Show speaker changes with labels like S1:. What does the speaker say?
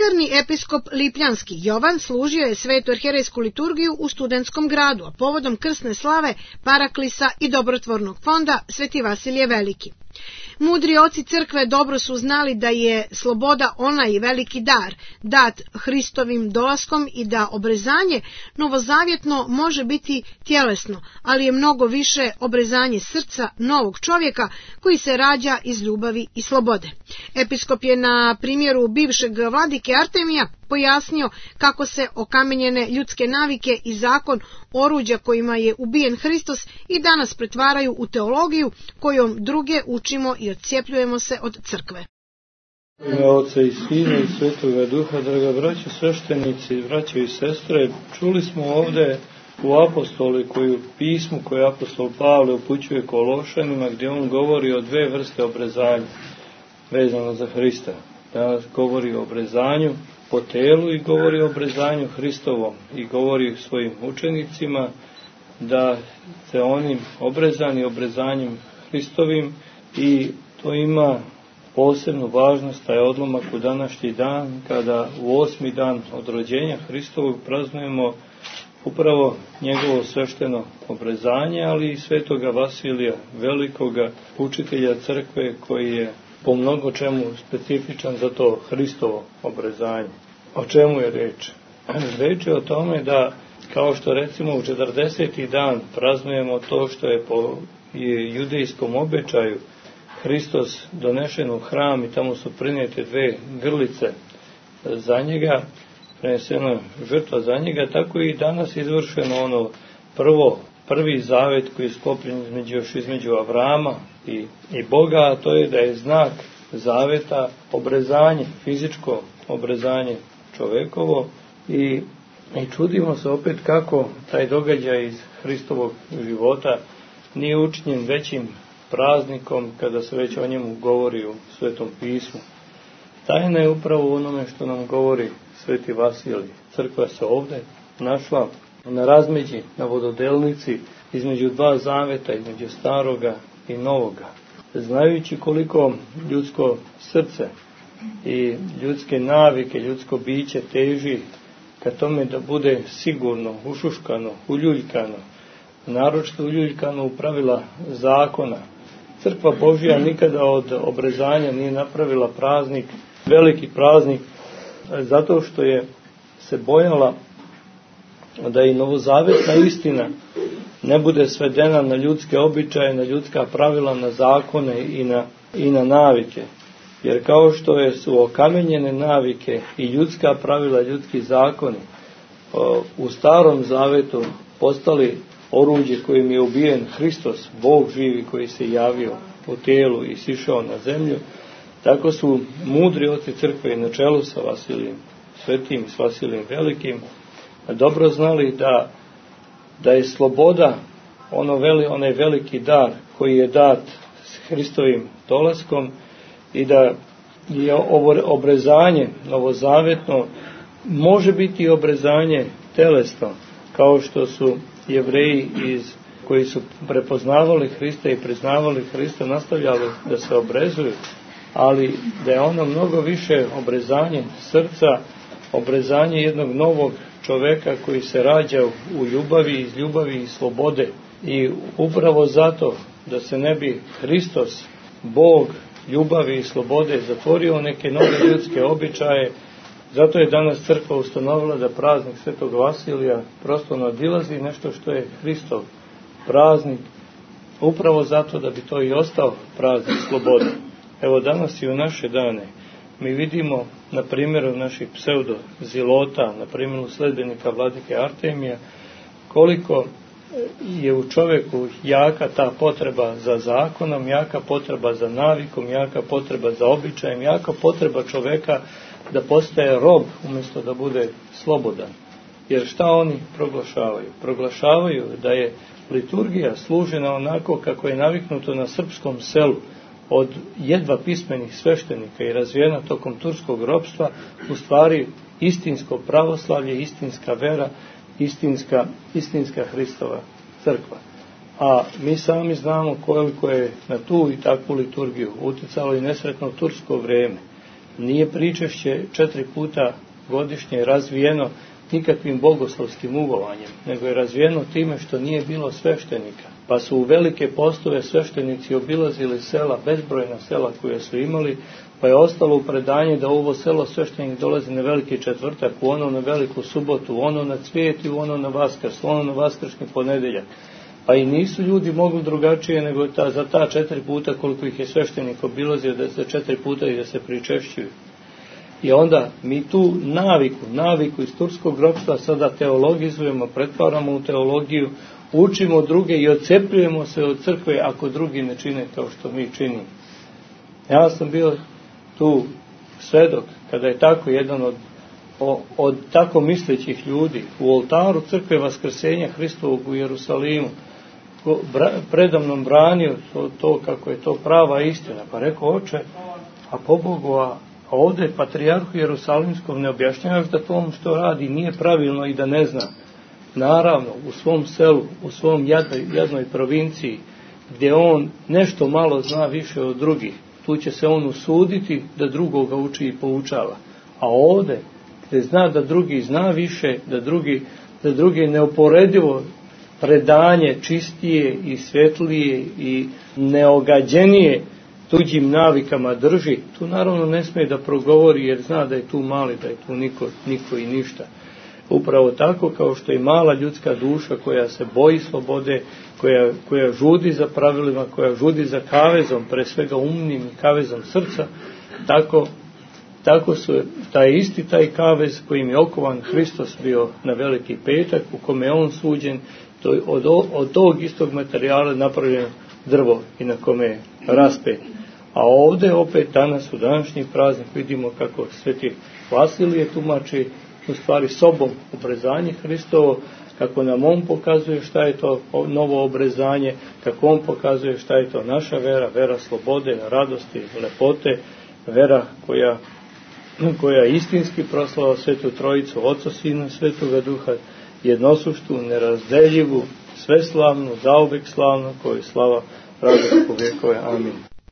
S1: Vikarni episkop Lipljanski Jovan služio je svetu arhijerejsku liturgiju u Studentskom gradu, a povodom krsne slave Paraklisa i dobrotvornog fonda Sveti Vasilije Veliki. Mudri oci crkve dobro su znali da je sloboda onaj veliki dar, dat Hristovim dolaskom i da obrezanje novozavjetno može biti tjelesno, ali je mnogo više obrezanje srca novog čovjeka koji se rađa iz ljubavi i slobode. Episkop je na primjeru bivšeg vladike Artemija pojasnio kako se okamenjene ljudske navike i zakon oruđa kojima je ubijen Hristos i danas pretvaraju u teologiju kojom druge učimo i odcijepljujemo se od crkve.
S2: U ime Oca i Sina i Svetoga Duha, draga braćo sveštenici, braćo i sestre, čuli smo ovdje u apostoliku i u pismu koje apostol Pavle upućuje Kološanima, gdje on govori o dve vrste obrezanja vezano za Hrista. Danas govori o obrezanju po telu i govori o obrezanju Hristovom i govori svojim učenicima da se oni obrezani obrezanjem Hristovim, i to ima posebnu važnost, taj odlomak u današnji dan, kada u 8. dan od rođenja Hristovog praznujemo upravo njegovo svešteno obrezanje, ali i svetoga Vasilija Velikoga, učitelja crkve, koji je po mnogo čemu specifičan za to Hristovo obrezanje. O čemu je reč? Reč je o tome da, kao što recimo u 40. dan praznujemo to što je po judejskom običaju Hristos donešen u hram i tamo su prinijete dve grlice za njega, prenesena žrtva za njega, tako i danas izvršeno ono prvi zavet koji je sklopljen između Avrama i Boga, a to je da je znak zaveta obrezanje, fizičko obrezanje čovekovo, i čudimo se opet kako taj događaj iz Hristovog života nije učinjen većim praznikom kada se već o njemu govori u Svetom pismu. Tajna je upravo u onome što nam govori Sveti Vasilij. Crkva se ovdje našla na razmeđi, na vododelnici između dva zaveta, između staroga i novoga. Znajući koliko ljudsko srce i ljudske navike, ljudsko biće teži ka tome da bude sigurno, ušuškano, uljuljkano, naročito uljuljkano u pravila zakona. Crkva Božja nikada od obrezanja nije napravila praznik, veliki praznik, zato što je se bojala da i novozavetna istina ne bude svedena na ljudske običaje, na ljudska pravila, na zakone i na navike. Jer kao što su okamenjene navike i ljudska pravila, ljudski zakoni u Starom Zavetu postali oruđe kojim je ubijen Hristos, Bog živi koji se javio u tijelu i sišao na zemlju, tako su mudri oci crkve i na čelu sa Vasilijem Svetim, s Vasilijem Velikim, dobro znali da je sloboda onaj veliki dar koji je dat s Hristovim dolaskom, i da je ovo obrezanje novozavetno može biti obrezanje telesno, kao što su Jevreji koji su prepoznavali Hrista i priznavali Hrista nastavljali da se obrezuju, ali da je ono mnogo više obrezanje srca, obrezanje jednog novog čoveka koji se rađa u ljubavi, iz ljubavi i slobode. I upravo zato da se ne bi Hristos, Bog ljubavi i slobode, zatvorio neke nove ljudske običaje, zato je danas crkva ustanovila da praznik Svetog Vasilija prosto nadilazi nešto što je Hristov praznik, upravo zato da bi to i ostao praznik slobode. Evo danas i u naše dane mi vidimo na primjeru naših pseudozilota, na primjeru sledbenika vladike Artemija, koliko je u čovjeku jaka ta potreba za zakonom, jaka potreba za navikom, jaka potreba za običajem, jaka potreba čovjeka da postaje rob umjesto da bude slobodan. Jer šta oni proglašavaju? Proglašavaju da je liturgija služena onako kako je naviknuto na srpskom selu od jedva pismenih sveštenika i razvijena tokom turskog ropstva, u stvari istinsko pravoslavlje, istinska vera, istinska Hristova crkva. A mi sami znamo koliko je na tu i takvu liturgiju utjecalo i nesretno tursko vrijeme. nije pričešće 4 puta godišnje razvijeno nikakvim bogoslovskim ugovanjem, nego je razvijeno time što nije bilo sveštenika. Pa su u velike postove sveštenici obilazili sela, bezbrojna sela koje su imali, pa je ostalo u predanje da u ovo selo sveštenik dolazi na veliki četvrtak, u ono na veliku subotu, ono na cvijet i ono na vaskrs, ono na vaskršnji ponedeljak. Pa i nisu ljudi mogli drugačije nego za ta 4 puta koliko ih je sveštenik obilazio, da se 4 puta i da se pričešćuju. I onda mi tu naviku iz turskog ropstva sada teologizujemo, pretvaramo u teologiju, učimo druge i odcepljujemo se od crkve ako drugi ne čine kao što mi činimo. Ja sam bio tu svedok kada je tako jedan od tako mislećih ljudi u oltaru crkve Vaskrsenja Hristovog u Jerusalimu predamnom branio to kako je to prava istina. Pa rekao, oče, a po Bogu, a ovdje patrijarhu Jerusalimskom ne objašnjavaš da to što radi nije pravilno i da ne zna. Naravno, u svom selu, u svom jadnoj provinciji, gdje on nešto malo zna više od drugih, tu će se on usuditi da drugoga uči i poučava. A ovdje, gdje zna da drugi zna više, da drugi neuporedivo predanje čistije i svetlije i neogađenije tuđim navikama drži, tu naravno ne smije da progovori jer zna da je tu mali, da je tu niko i ništa. Upravo tako kao što je mala ljudska duša koja se boji slobode, koja žudi za pravilima, koja žudi za kavezom, pre svega umnim kavezom srca, tako su taj kavez kojim je okovan Hristos bio na Veliki petak, u kome je on suđen, to je od tog istog materijala napravljeno drvo i na kome je raspet. A ovdje opet danas u današnji praznik vidimo kako sveti Vasilije tumači u stvari sobom obrezanje Hristovo, kako nam on pokazuje šta je to novo obrezanje, kako on pokazuje šta je to naša vera slobode, radosti, lepote, vera koja istinski proslava Svetu Trojicu, Oca, Sina, Svetoga Duha, jednosuštu, nerazdeljivu, sveslavnu, zauvek slavnu, koju slava radost po vjekove. Amin.